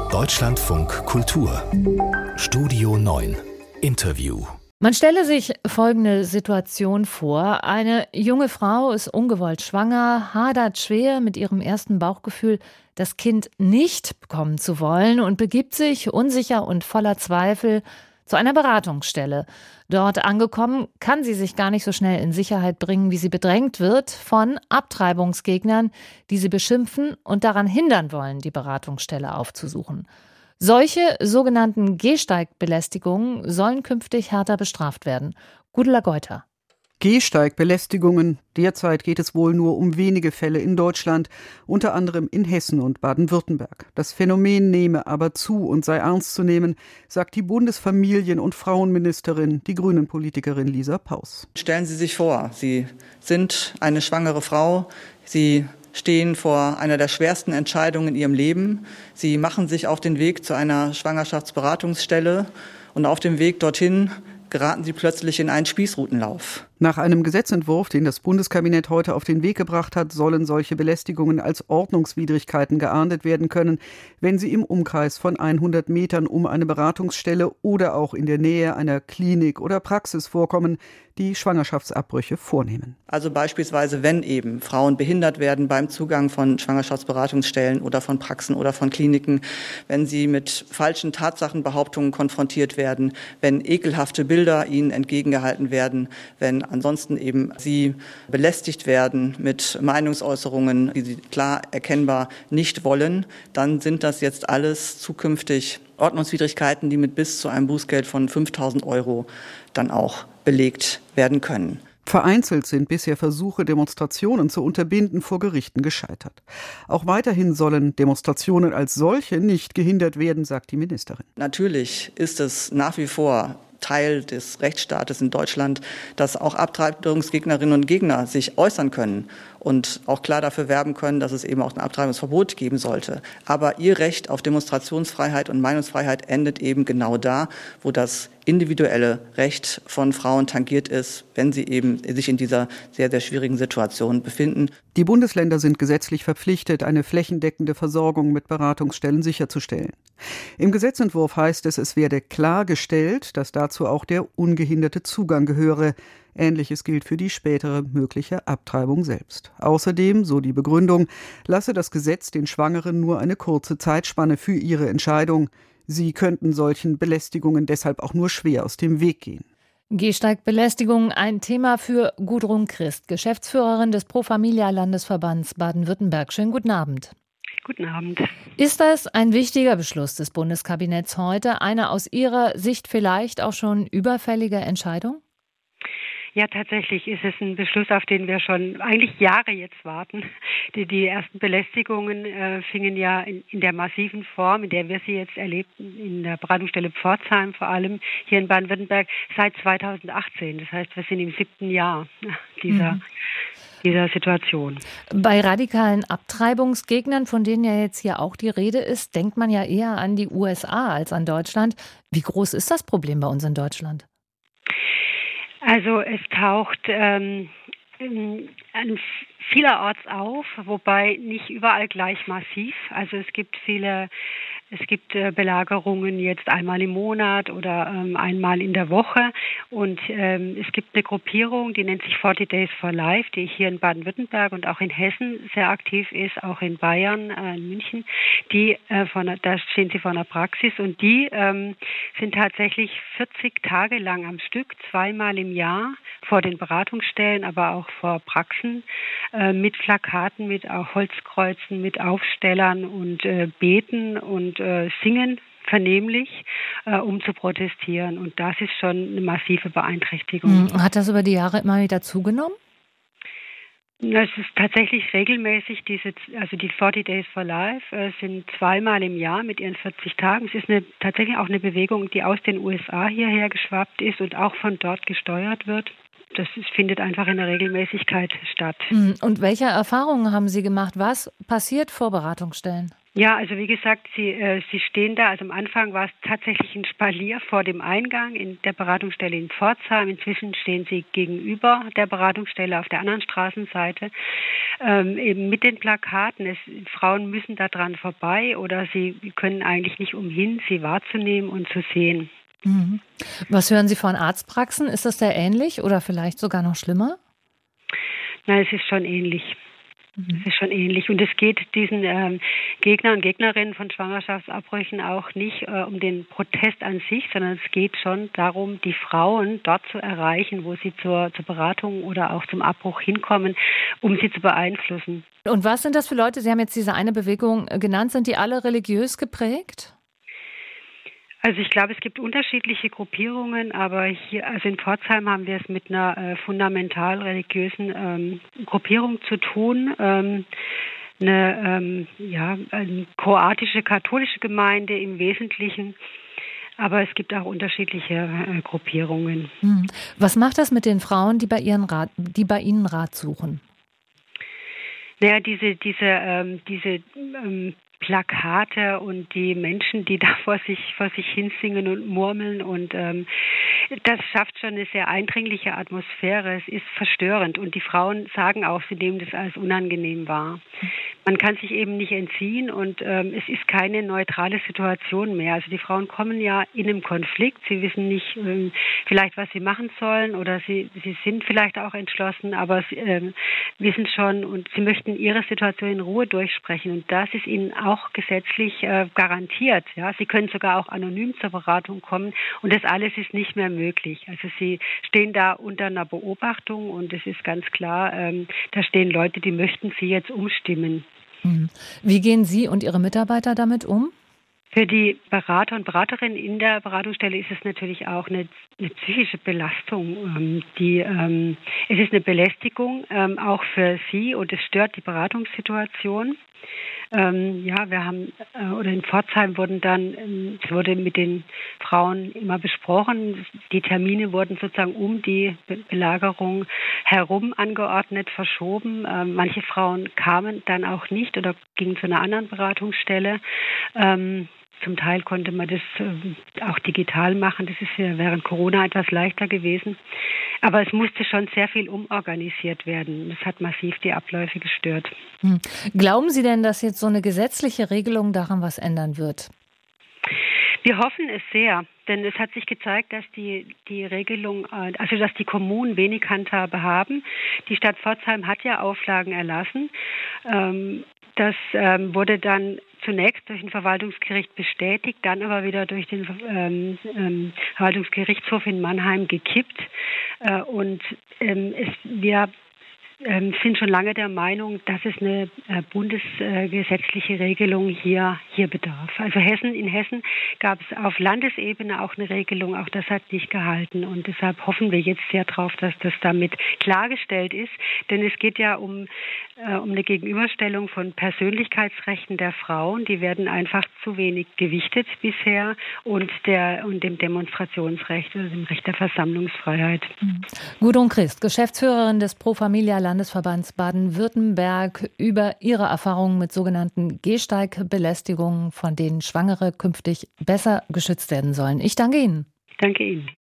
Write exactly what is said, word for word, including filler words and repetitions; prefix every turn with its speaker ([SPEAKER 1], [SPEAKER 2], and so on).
[SPEAKER 1] Deutschlandfunk Kultur Studio neun Interview.
[SPEAKER 2] Man stelle sich folgende Situation vor. Eine junge Frau ist ungewollt schwanger, hadert schwer mit ihrem ersten Bauchgefühl, das Kind nicht bekommen zu wollen und begibt sich, unsicher und voller Zweifel, zu einer Beratungsstelle. Dort angekommen, kann sie sich gar nicht so schnell in Sicherheit bringen, wie sie bedrängt wird von Abtreibungsgegnern, die sie beschimpfen und daran hindern wollen, die Beratungsstelle aufzusuchen. Solche sogenannten Gehsteigbelästigungen sollen künftig härter bestraft werden. Gudula Geuter.
[SPEAKER 3] Gehsteigbelästigungen. Derzeit geht es wohl nur um wenige Fälle in Deutschland, unter anderem in Hessen und Baden-Württemberg. Das Phänomen nehme aber zu und sei ernst zu nehmen, sagt die Bundesfamilien- und Frauenministerin, die Grünen-Politikerin Lisa Paus.
[SPEAKER 4] Stellen Sie sich vor, Sie sind eine schwangere Frau, Sie stehen vor einer der schwersten Entscheidungen in Ihrem Leben. Sie machen sich auf den Weg zu einer Schwangerschaftsberatungsstelle und auf dem Weg dorthin geraten Sie plötzlich in einen Spießrutenlauf.
[SPEAKER 3] Nach einem Gesetzentwurf, den das Bundeskabinett heute auf den Weg gebracht hat, sollen solche Belästigungen als Ordnungswidrigkeiten geahndet werden können, wenn sie im Umkreis von hundert Metern um eine Beratungsstelle oder auch in der Nähe einer Klinik oder Praxis vorkommen, die Schwangerschaftsabbrüche vornehmen.
[SPEAKER 4] Also beispielsweise, wenn eben Frauen behindert werden beim Zugang von Schwangerschaftsberatungsstellen oder von Praxen oder von Kliniken, wenn sie mit falschen Tatsachenbehauptungen konfrontiert werden, wenn ekelhafte Bilder ihnen entgegengehalten werden, wenn ansonsten eben sie belästigt werden mit Meinungsäußerungen, die sie klar erkennbar nicht wollen, dann sind das jetzt alles zukünftig Ordnungswidrigkeiten, die mit bis zu einem Bußgeld von fünftausend Euro dann auch belegt werden können.
[SPEAKER 3] Vereinzelt sind bisher Versuche, Demonstrationen zu unterbinden, vor Gerichten gescheitert. Auch weiterhin sollen Demonstrationen als solche nicht gehindert werden, sagt die Ministerin.
[SPEAKER 4] Natürlich ist es nach wie vor Teil des Rechtsstaates in Deutschland, dass auch Abtreibungsgegnerinnen und Gegner sich äußern können und auch klar dafür werben können, dass es eben auch ein Abtreibungsverbot geben sollte. Aber ihr Recht auf Demonstrationsfreiheit und Meinungsfreiheit endet eben genau da, wo das individuelle Recht von Frauen tangiert ist, wenn sie eben sich in dieser sehr, sehr schwierigen Situation befinden.
[SPEAKER 3] Die Bundesländer sind gesetzlich verpflichtet, eine flächendeckende Versorgung mit Beratungsstellen sicherzustellen. Im Gesetzentwurf heißt es, es werde klargestellt, dass dazu auch der ungehinderte Zugang gehöre. Ähnliches gilt für die spätere mögliche Abtreibung selbst. Außerdem, so die Begründung, lasse das Gesetz den Schwangeren nur eine kurze Zeitspanne für ihre Entscheidung. Sie könnten solchen Belästigungen deshalb auch nur schwer aus dem Weg gehen.
[SPEAKER 2] Gehsteigbelästigung, ein Thema für Gudrun Christ, Geschäftsführerin des Pro Familia Landesverbands Baden-Württemberg. Schönen guten Abend.
[SPEAKER 5] Guten Abend.
[SPEAKER 2] Ist das ein wichtiger Beschluss des Bundeskabinetts heute? Eine aus Ihrer Sicht vielleicht auch schon überfällige Entscheidung?
[SPEAKER 5] Ja, tatsächlich ist es ein Beschluss, auf den wir schon eigentlich Jahre jetzt warten. Die, die ersten Belästigungen äh, fingen ja in, in der massiven Form, in der wir sie jetzt erlebten, in der Beratungsstelle Pforzheim vor allem, hier in Baden-Württemberg, seit zweitausendachtzehn. Das heißt, wir sind im siebten Jahr dieser, mhm. dieser Situation.
[SPEAKER 2] Bei radikalen Abtreibungsgegnern, von denen ja jetzt hier auch die Rede ist, denkt man ja eher an die U S A als an Deutschland. Wie groß ist das Problem bei uns in Deutschland?
[SPEAKER 5] Also es taucht ähm, an vielerorts auf, wobei nicht überall gleich massiv. Also es gibt viele, es gibt äh, Belagerungen jetzt einmal im Monat oder ähm, einmal in der Woche. Und ähm, es gibt eine Gruppierung, die nennt sich vierzig Days for Life, die hier in Baden-Württemberg und auch in Hessen sehr aktiv ist, auch in Bayern, äh, in München. Die, äh, von, da stehen sie vor einer Praxis und die ähm, sind tatsächlich vierzig Tage lang am Stück, zweimal im Jahr vor den Beratungsstellen, aber auch vor Praxen, äh, mit Plakaten, mit auch Holzkreuzen, mit Aufstellern und äh, beten und äh, singen vernehmlich, äh, um zu protestieren. Und das ist schon eine massive Beeinträchtigung.
[SPEAKER 2] Hat das über die Jahre immer wieder zugenommen?
[SPEAKER 5] Es ist tatsächlich regelmäßig, diese, also die vierzig Days for Life äh, sind zweimal im Jahr mit ihren vierzig Tagen. Es ist eine, tatsächlich auch eine Bewegung, die aus den U S A hierher geschwappt ist und auch von dort gesteuert wird. Das ist, findet einfach in der Regelmäßigkeit statt.
[SPEAKER 2] Und welche Erfahrungen haben Sie gemacht? Was passiert vor Beratungsstellen?
[SPEAKER 5] Ja, also wie gesagt, Sie, äh, Sie stehen da. Also am Anfang war es tatsächlich ein Spalier vor dem Eingang in der Beratungsstelle in Pforzheim. Inzwischen stehen Sie gegenüber der Beratungsstelle auf der anderen Straßenseite, ähm, eben mit den Plakaten. Es, Frauen müssen da dran vorbei oder sie können eigentlich nicht umhin, sie wahrzunehmen und zu sehen.
[SPEAKER 2] Mhm. Was hören Sie von Arztpraxen? Ist das sehr ähnlich oder vielleicht sogar noch schlimmer?
[SPEAKER 5] Nein, es ist schon ähnlich. Es ist schon ähnlich. Und es geht diesen ähm, Gegner und Gegnerinnen von Schwangerschaftsabbrüchen auch nicht äh, um den Protest an sich, sondern es geht schon darum, die Frauen dort zu erreichen, wo sie zur, zur Beratung oder auch zum Abbruch hinkommen, um sie zu beeinflussen.
[SPEAKER 2] Und was sind das für Leute? Sie haben jetzt diese eine Bewegung genannt. Sind die alle religiös geprägt?
[SPEAKER 5] Also ich glaube, es gibt unterschiedliche Gruppierungen, aber hier, also in Pforzheim haben wir es mit einer äh, fundamental religiösen ähm, Gruppierung zu tun. Ähm, eine, ähm, ja, eine kroatische katholische Gemeinde im Wesentlichen. Aber es gibt auch unterschiedliche äh, Gruppierungen.
[SPEAKER 2] Hm. Was macht das mit den Frauen, die bei, ihren Rat, die bei Ihnen Rat suchen?
[SPEAKER 5] Naja, diese, diese, ähm, diese ähm, Plakate und die Menschen, die da vor sich vor sich hinsingen und murmeln und ähm, das schafft schon eine sehr eindringliche Atmosphäre. Es ist verstörend und die Frauen sagen auch, sie nehmen das als unangenehm wahr. Man kann sich eben nicht entziehen und ähm, es ist keine neutrale Situation mehr. Also die Frauen kommen ja in einem Konflikt. Sie wissen nicht ähm, vielleicht, was sie machen sollen oder sie, sie sind vielleicht auch entschlossen, aber sie ähm, wissen schon und sie möchten ihre Situation in Ruhe durchsprechen. Und das ist ihnen auch gesetzlich äh, garantiert. Ja? Sie können sogar auch anonym zur Beratung kommen und das alles ist nicht mehr möglich. Also sie stehen da unter einer Beobachtung und es ist ganz klar, ähm, da stehen Leute, die möchten sie jetzt umstimmen.
[SPEAKER 2] Wie gehen Sie und Ihre Mitarbeiter damit um?
[SPEAKER 5] Für die Berater und Beraterinnen in der Beratungsstelle ist es natürlich auch eine, eine psychische Belastung. Ähm, die, ähm, es ist eine Belästigung ähm, auch für sie und es stört die Beratungssituation. Ähm, ja, wir haben, äh, oder in Pforzheim wurden dann, ähm, es wurde mit den Frauen immer besprochen, die Termine wurden sozusagen um die Be- Belagerung herum angeordnet, verschoben. Ähm, manche Frauen kamen dann auch nicht oder gingen zu einer anderen Beratungsstelle. Ähm, Zum Teil konnte man das äh, auch digital machen. Das ist ja während Corona etwas leichter gewesen. Aber es musste schon sehr viel umorganisiert werden. Das hat massiv die Abläufe gestört.
[SPEAKER 2] Hm. Glauben Sie denn, dass jetzt so eine gesetzliche Regelung daran was ändern wird?
[SPEAKER 5] Wir hoffen es sehr, denn es hat sich gezeigt, dass die, die Regelung, also dass die Kommunen wenig Handhabe haben. Die Stadt Pforzheim hat ja Auflagen erlassen. Das wurde dann zunächst durch ein Verwaltungsgericht bestätigt, dann aber wieder durch den ähm, ähm, Verwaltungsgerichtshof in Mannheim gekippt. Äh, und ähm, es, wir ähm, sind schon lange der Meinung, dass es eine äh, bundesgesetzliche äh, Regelung hier, hier bedarf. Also Hessen, in Hessen gab es auf Landesebene auch eine Regelung, auch das hat nicht gehalten. Und deshalb hoffen wir jetzt sehr darauf, dass das damit klargestellt ist. Denn es geht ja um, äh, um eine Gegenüberstellung von Persönlichkeitsrechten der Frauen. Die werden einfach zu wenig gewichtet bisher und, der, und dem Demonstrationsrecht oder dem Recht der Versammlungsfreiheit.
[SPEAKER 2] Mhm. Gudrun Christ, Geschäftsführerin des Pro Familia Landesverbands Baden-Württemberg, über ihre Erfahrungen mit sogenannten Gehsteigbelästigungen, von denen Schwangere künftig besser geschützt werden sollen. Ich danke Ihnen.
[SPEAKER 5] Danke Ihnen.